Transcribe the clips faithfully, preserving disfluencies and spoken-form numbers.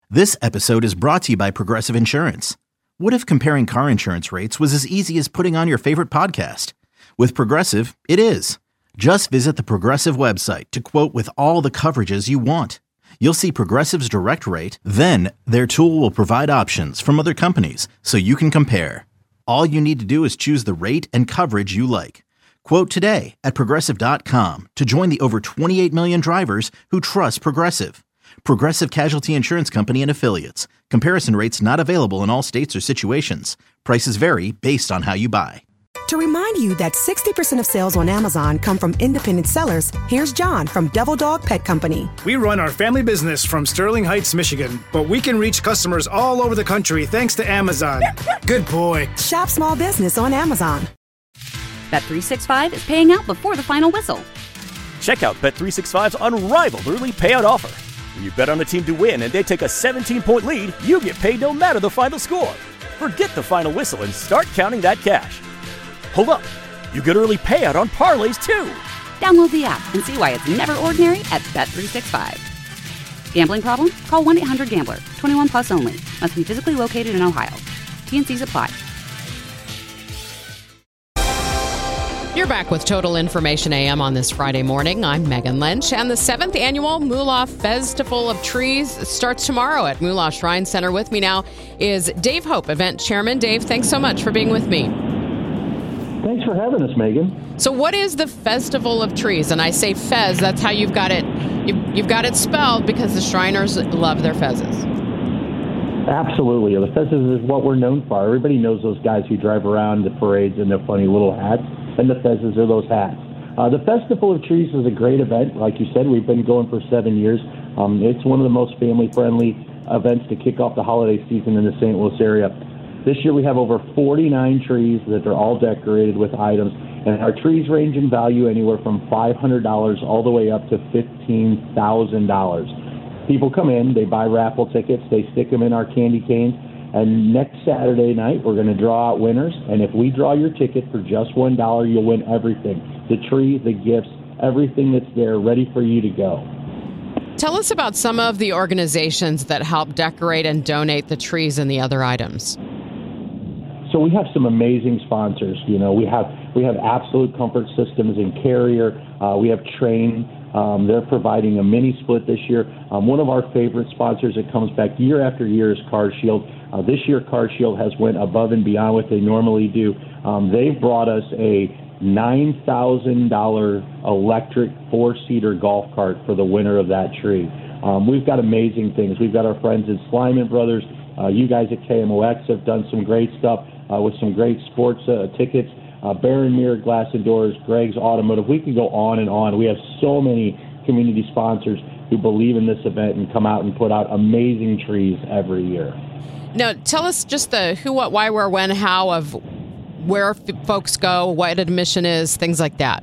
This episode is brought to you by Progressive Insurance. What if comparing car insurance rates was as easy as putting on your favorite podcast? With Progressive, it is. Just visit the Progressive website to quote with all the coverages you want. You'll see Progressive's direct rate, then their tool will provide options from other companies so you can compare. All you need to do is choose the rate and coverage you like. Quote today at progressive dot com to join the over twenty-eight million drivers who trust Progressive. Progressive Casualty Insurance Company and Affiliates. Comparison rates not available in all states or situations. Prices vary based on how you buy. To remind you that sixty percent of sales on Amazon come from independent sellers, here's John from Devil Dog Pet Company. We run our family business from Sterling Heights, Michigan, but we can reach customers all over the country thanks to Amazon. Good boy. Shop small business on Amazon. Bet three sixty-five is paying out before the final whistle. Check out Bet three sixty-five's unrivaled early payout offer. When you bet on a team to win and they take a seventeen-point lead, you get paid no matter the final score. Forget the final whistle and start counting that cash. Hold up. You get early payout on parlays, too. Download the app and see why it's never ordinary at Bet three sixty-five. Gambling problem? Call one eight hundred gambler. twenty-one plus only. Must be physically located in Ohio. T and Cs apply. You're back with Total Information A M on this Friday morning. I'm Megan Lynch, and the seventh annual Moolah Festival of Trees starts tomorrow at Moolah Shrine Center. With me now is Dave Hope, event chairman. Dave, thanks so much for being with me. Thanks for having us, Megan. So what is the Festival of Trees? And I say fez, that's how you've got it you've, you've got it spelled because the Shriners love their fezzes. Absolutely. The fezzes is what we're known for. Everybody knows those guys who drive around the parades in their funny little hats, and the fezzes are those hats. Uh, the Festival of Trees is a great event. Like you said, we've been going for seven years. Um, it's one of the most family-friendly events to kick off the holiday season in the Saint Louis area. This year we have over forty-nine trees that are all decorated with items, and our trees range in value anywhere from five hundred dollars all the way up to fifteen thousand dollars. People come in, they buy raffle tickets, they stick them in our candy canes, and next Saturday night we're going to draw out winners, and if we draw your ticket for just one dollar, you'll win everything. The tree, the gifts, everything that's there ready for you to go. Tell us about some of the organizations that help decorate and donate the trees and the other items. So we have some amazing sponsors. You know, we have we have Absolute Comfort Systems and Carrier. Uh, we have Train. Um, they're providing a mini split this year. Um, one of our favorite sponsors that comes back year after year is CarShield. Uh, this year, CarShield has went above and beyond what they normally do. Um, they've brought us a nine thousand dollars electric four-seater golf cart for the winner of that tree. Um, we've got amazing things. We've got our friends at Slyman Brothers. Uh, you guys at K M O X have done some great stuff uh, with some great sports uh, tickets. Uh, Baron Mirror Glass and Doors, Greg's Automotive. We can go on and on. We have so many community sponsors who believe in this event and come out and put out amazing trees every year. Now, tell us just the who, what, why, where, when, how of where f- folks go, what admission is, things like that.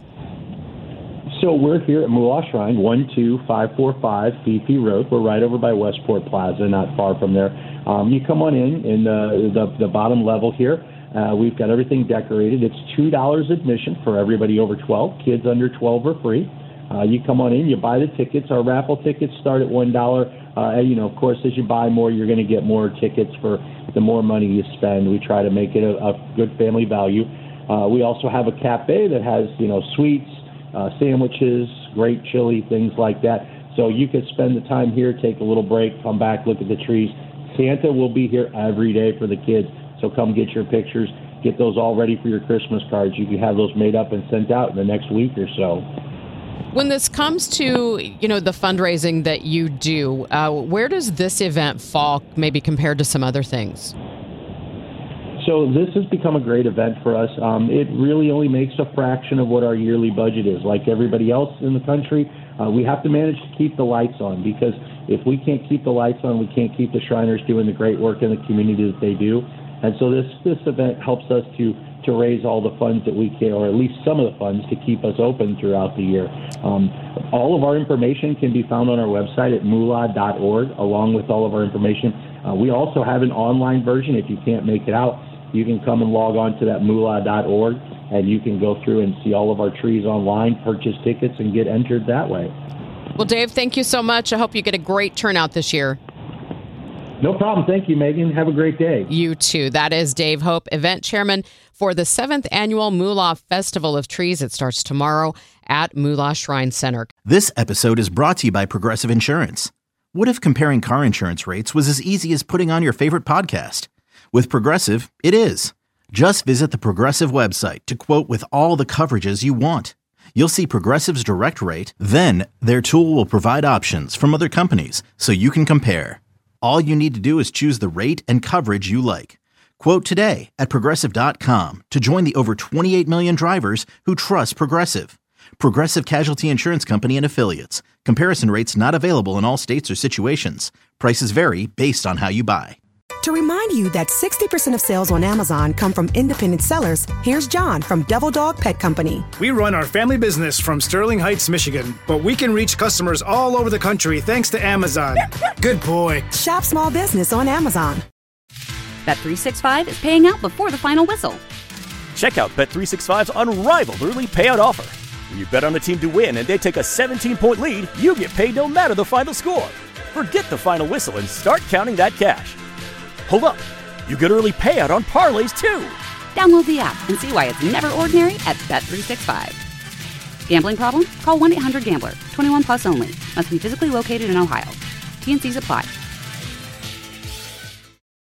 So we're here at Moolah Shrine, one two five four five B P Road. We're right over by Westport Plaza, not far from there. Um, you come on in in the, the, the bottom level here. Uh, we've got everything decorated. It's two dollars admission for everybody over twelve. Kids under twelve are free. Uh, you come on in, you buy the tickets. Our raffle tickets start at one dollar. Uh, and, you know, of course, as you buy more, you're going to get more tickets for the more money you spend. We try to make it a, a good family value. Uh, we also have a cafe that has, you know, sweets, uh, sandwiches, great chili, things like that. So you could spend the time here, take a little break, come back, look at the trees. Santa will be here every day for the kids. So come get your pictures, get those all ready for your Christmas cards. You can have those made up and sent out in the next week or so. When this comes to, you know, the fundraising that you do, uh, where does this event fall maybe compared to some other things? So this has become a great event for us. Um, it really only makes a fraction of what our yearly budget is. Like everybody else in the country, uh, we have to manage to keep the lights on, because if we can't keep the lights on, we can't keep the Shriners doing the great work in the community that they do. And so this, this event helps us to, to raise all the funds that we can, or at least some of the funds, to keep us open throughout the year. Um, all of our information can be found on our website at moolah dot org, along with all of our information. Uh, we also have an online version. If you can't make it out, you can come and log on to that moolah dot org, and you can go through and see all of our trees online, purchase tickets, and get entered that way. Well, Dave, thank you so much. I hope you get a great turnout this year. No problem. Thank you, Megan. Have a great day. You too. That is Dave Hope, event chairman for the seventh Annual Moolah Festival of Trees. It starts tomorrow at Moolah Shrine Center. This episode is brought to you by Progressive Insurance. What if comparing car insurance rates was as easy as putting on your favorite podcast? With Progressive, it is. Just visit the Progressive website to quote with all the coverages you want. You'll see Progressive's direct rate, then their tool will provide options from other companies so you can compare. All you need to do is choose the rate and coverage you like. Quote today at Progressive dot com to join the over twenty-eight million drivers who trust Progressive. Progressive Casualty Insurance Company and Affiliates. Comparison rates not available in all states or situations. Prices vary based on how you buy. To remind you that sixty percent of sales on Amazon come from independent sellers, here's John from Devil Dog Pet Company. We run our family business from Sterling Heights, Michigan, but we can reach customers all over the country thanks to Amazon. Good boy. Shop small business on Amazon. Bet three sixty-five is paying out before the final whistle. Check out Bet three sixty-five's unrivaled early payout offer. When you bet on a team to win and they take a seventeen-point lead, you get paid no matter the final score. Forget the final whistle and start counting that cash. Hold up, you get early payout on parlays too. Download the app and see why it's never ordinary at Bet three sixty-five. Gambling problem? Call one eight hundred gambler. twenty-one plus only. Must be physically located in Ohio. T and C's apply.